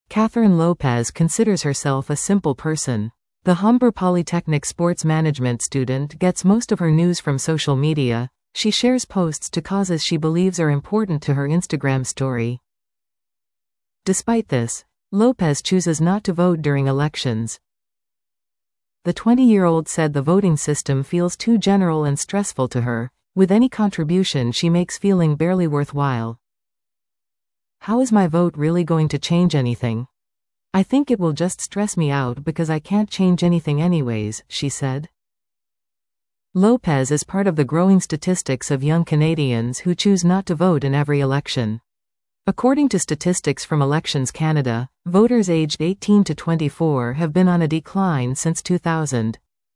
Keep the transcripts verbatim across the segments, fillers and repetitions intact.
Catherine Lopez considers herself a simple person. The Humber Polytechnic sports management student gets most of her news from social media. She shares posts to causes she believes are important to her Instagram story. Despite this, Lopez chooses not to vote during elections. The twenty-year-old said the voting system feels too general and stressful to her, with any contribution she makes feeling barely worthwhile. How is my vote really going to change anything? I think it will just stress me out because I can't change anything anyways, she said. Lopez is part of the growing statistics of young Canadians who choose not to vote in every election. According to statistics from Elections Canada, voters aged eighteen to twenty-four have been on a decline since two thousand.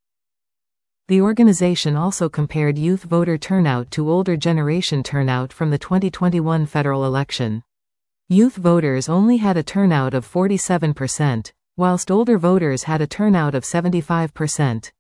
The organization also compared youth voter turnout to older generation turnout from the twenty twenty-one federal election. Youth voters only had a turnout of forty-seven percent, whilst older voters had a turnout of seventy-five percent.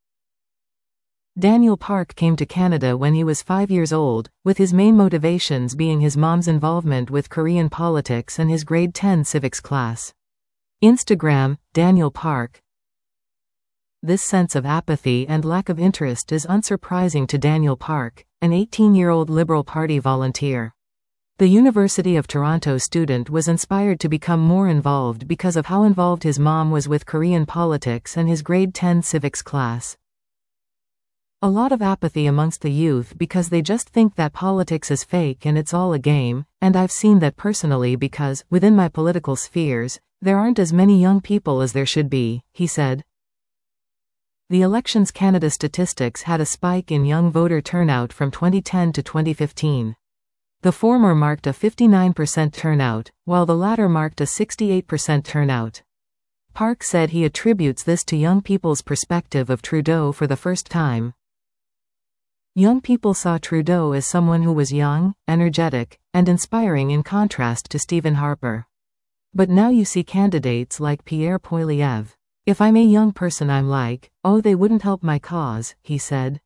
Daniel Park came to Canada when he was five years old, with his main motivations being his mom's involvement with Korean politics and his grade ten civics class. Instagram, Daniel Park. This sense of apathy and lack of interest is unsurprising to Daniel Park, an eighteen-year-old Liberal Party volunteer. The University of Toronto student was inspired to become more involved because of how involved his mom was with Korean politics and his grade ten civics class. A lot of apathy amongst the youth because they just think that politics is fake and it's all a game, and I've seen that personally because, within my political spheres, there aren't as many young people as there should be, he said. The Elections Canada statistics had a spike in young voter turnout from twenty ten to twenty fifteen. The former marked a fifty-nine percent turnout, while the latter marked a sixty-eight percent turnout. Park said he attributes this to young people's perspective of Trudeau for the first time. Young people saw Trudeau as someone who was young, energetic, and inspiring in contrast to Stephen Harper. But now you see candidates like Pierre Poilievre. If I'm a young person I'm like, oh they wouldn't help my cause, he said.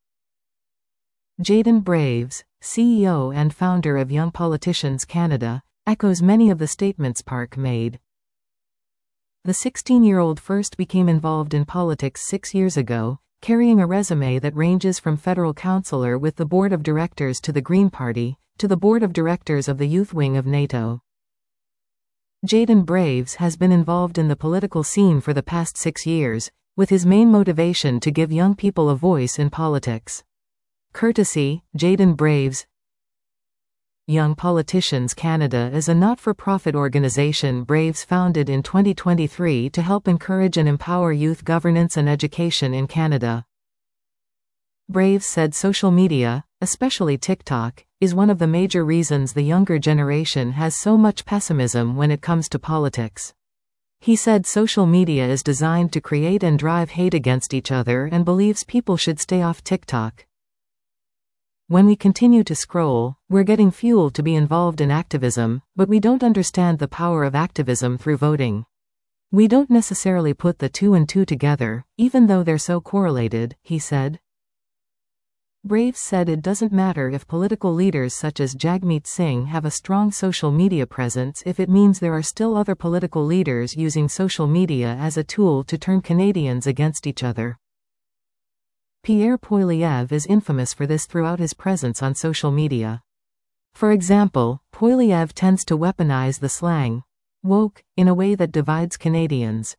Jayden Braves, C E O and founder of Young Politicians Canada, echoes many of the statements Park made. The sixteen-year-old first became involved in politics six years ago, carrying a resume that ranges from federal councillor with the board of directors to the Green Party, to the board of directors of the youth wing of NATO. Jayden Braves has been involved in the political scene for the past six years, with his main motivation to give young people a voice in politics. Courtesy, Jayden Braves. Young Politicians Canada is a not-for-profit organization Braves founded in twenty twenty-three to help encourage and empower youth governance and education in Canada. Braves said social media, especially TikTok, is one of the major reasons the younger generation has so much pessimism when it comes to politics. He said social media is designed to create and drive hate against each other and believes people should stay off TikTok. When we continue to scroll, we're getting fuel to be involved in activism, but we don't understand the power of activism through voting. We don't necessarily put the two and two together, even though they're so correlated, he said. Braves said it doesn't matter if political leaders such as Jagmeet Singh have a strong social media presence if it means there are still other political leaders using social media as a tool to turn Canadians against each other. Pierre Poilievre is infamous for this throughout his presence on social media. For example, Poilievre tends to weaponize the slang woke in a way that divides Canadians.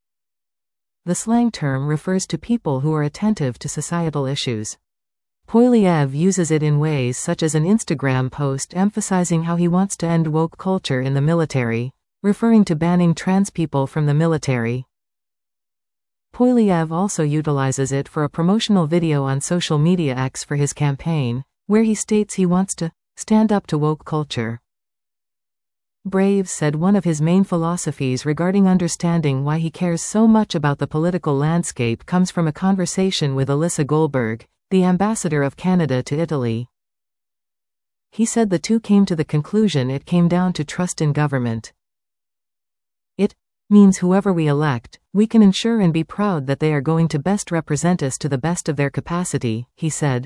The slang term refers to people who are attentive to societal issues. Poilievre uses it in ways such as an Instagram post emphasizing how he wants to end woke culture in the military, referring to banning trans people from the military. Poilievre also utilizes it for a promotional video on social media X for his campaign, where he states he wants to stand up to woke culture. Braves said one of his main philosophies regarding understanding why he cares so much about the political landscape comes from a conversation with Alyssa Goldberg, the ambassador of Canada to Italy. He said the two came to the conclusion it came down to trust in government. It means whoever we elect, we can ensure and be proud that they are going to best represent us to the best of their capacity, he said.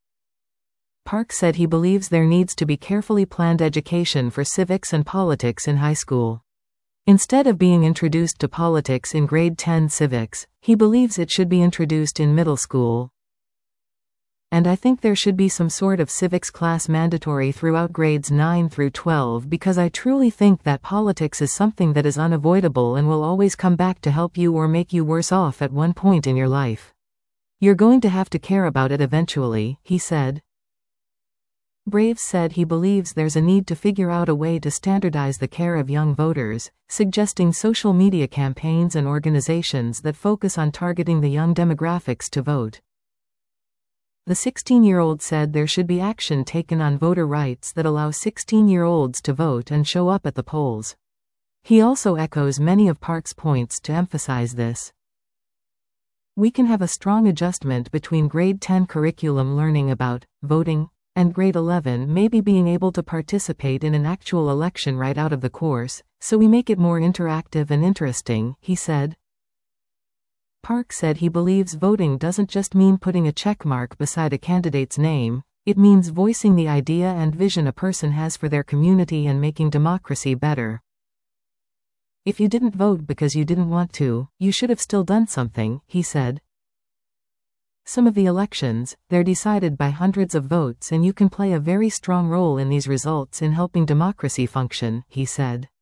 Park said he believes there needs to be carefully planned education for civics and politics in high school. Instead of being introduced to politics in grade ten civics, he believes it should be introduced in middle school. And I think there should be some sort of civics class mandatory throughout grades nine through twelve because I truly think that politics is something that is unavoidable and will always come back to help you or make you worse off at one point in your life. You're going to have to care about it eventually, he said. Braves said he believes there's a need to figure out a way to standardize the care of young voters, suggesting social media campaigns and organizations that focus on targeting the young demographics to vote. The sixteen-year-old said there should be action taken on voter rights that allow sixteen-year-olds to vote and show up at the polls. He also echoes many of Park's points to emphasize this. We can have a strong adjustment between grade ten curriculum learning about voting and grade eleven maybe being able to participate in an actual election right out of the course, so we make it more interactive and interesting, he said. Park said he believes voting doesn't just mean putting a check mark beside a candidate's name, it means voicing the idea and vision a person has for their community and making democracy better. If you didn't vote because you didn't want to, you should have still done something, he said. Some of the elections, they're decided by hundreds of votes and you can play a very strong role in these results in helping democracy function, he said.